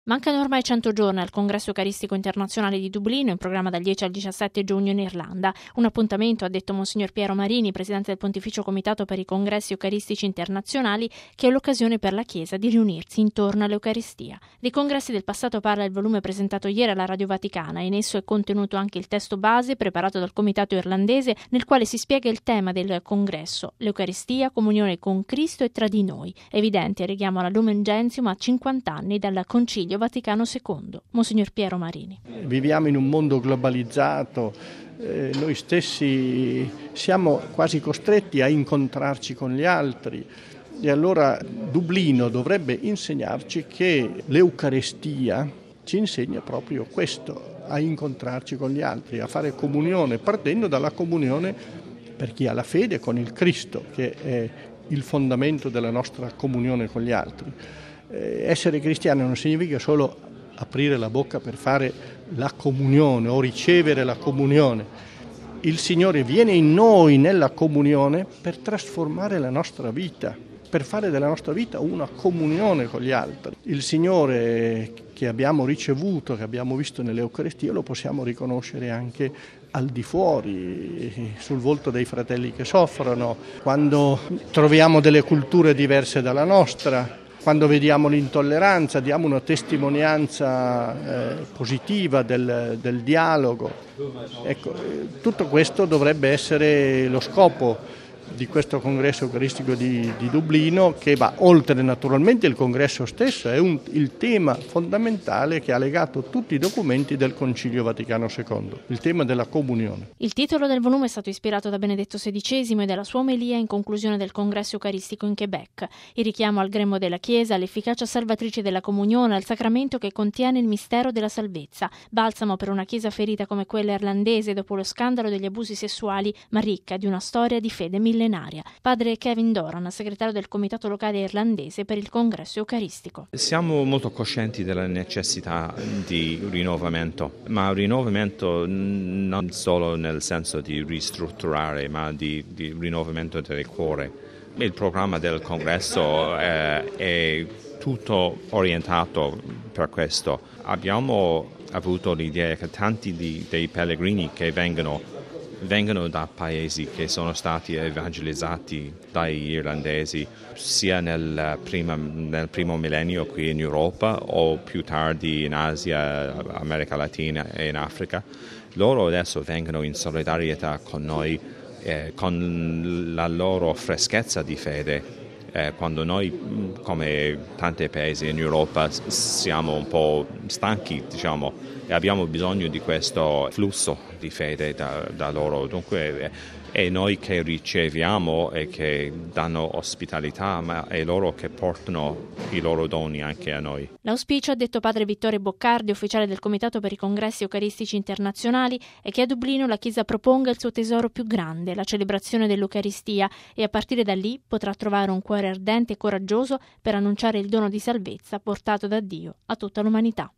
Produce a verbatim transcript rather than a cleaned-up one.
Mancano ormai cento giorni al Congresso Eucaristico Internazionale di Dublino, in programma dal dieci al diciassette giugno in Irlanda. Un appuntamento, ha detto Monsignor Piero Marini, presidente del Pontificio Comitato per i Congressi Eucaristici Internazionali, che è l'occasione per la Chiesa di riunirsi intorno all'Eucaristia. Dei congressi del passato parla il volume presentato ieri alla Radio Vaticana. In esso è contenuto anche il testo base preparato dal Comitato irlandese, nel quale si spiega il tema del congresso: l'Eucaristia, comunione con Cristo e tra di noi. Evidente richiamo alla Lumen Gentium a cinquanta anni dal Concilio Vaticano secondo. Monsignor Piero Marini. Viviamo in un mondo globalizzato, eh, noi stessi siamo quasi costretti a incontrarci con gli altri e allora Dublino dovrebbe insegnarci che l'Eucaristia ci insegna proprio questo, a incontrarci con gli altri, a fare comunione, partendo dalla comunione per chi ha la fede con il Cristo, che è il fondamento della nostra comunione con gli altri. Essere cristiano non significa solo aprire la bocca per fare la comunione o ricevere la comunione. Il Signore viene in noi nella comunione per trasformare la nostra vita, per fare della nostra vita una comunione con gli altri. Il Signore che abbiamo ricevuto, che abbiamo visto nell'Eucaristia, lo possiamo riconoscere anche al di fuori, sul volto dei fratelli che soffrono, quando troviamo delle culture diverse dalla nostra. Quando vediamo l'intolleranza, diamo una testimonianza eh, positiva del, del dialogo. Ecco, tutto questo dovrebbe essere lo scopo di questo congresso eucaristico di, di Dublino, che va oltre naturalmente il congresso stesso, è un, il tema fondamentale che ha legato tutti i documenti del Concilio Vaticano secondo, il tema della comunione. Il titolo del volume è stato ispirato da Benedetto sedicesimo e dalla sua omelia in conclusione del congresso eucaristico in Quebec. Il richiamo al grembo della Chiesa, all'efficacia salvatrice della comunione, al sacramento che contiene il mistero della salvezza, balsamo per una Chiesa ferita come quella irlandese dopo lo scandalo degli abusi sessuali, ma ricca di una storia di fede millenaria. Padre Kevin Doran, segretario del Comitato Locale Irlandese per il Congresso Eucaristico. Siamo molto coscienti della necessità di rinnovamento, ma rinnovamento non solo nel senso di ristrutturare, ma di, di rinnovamento del cuore. Il programma del Congresso è, è tutto orientato per questo. Abbiamo avuto l'idea che tanti di, dei pellegrini che vengono vengono da paesi che sono stati evangelizzati dagli irlandesi sia nel, prima, nel primo millennio qui in Europa o più tardi in Asia, America Latina e in Africa. Loro adesso vengono in solidarietà con noi, eh, con la loro freschezza di fede. Eh, quando noi, come tanti paesi in Europa, siamo un po' stanchi, diciamo, e abbiamo bisogno di questo flusso di fede da, da loro. Dunque è noi che riceviamo e che danno ospitalità, ma è loro che portano i loro doni anche a noi. L'auspicio, ha detto padre Vittore Boccardi, ufficiale del Comitato per i Congressi Eucaristici Internazionali, è che a Dublino la Chiesa proponga il suo tesoro più grande, la celebrazione dell'Eucaristia, e a partire da lì potrà trovare un cuore ardente e coraggioso per annunciare il dono di salvezza portato da Dio a tutta l'umanità.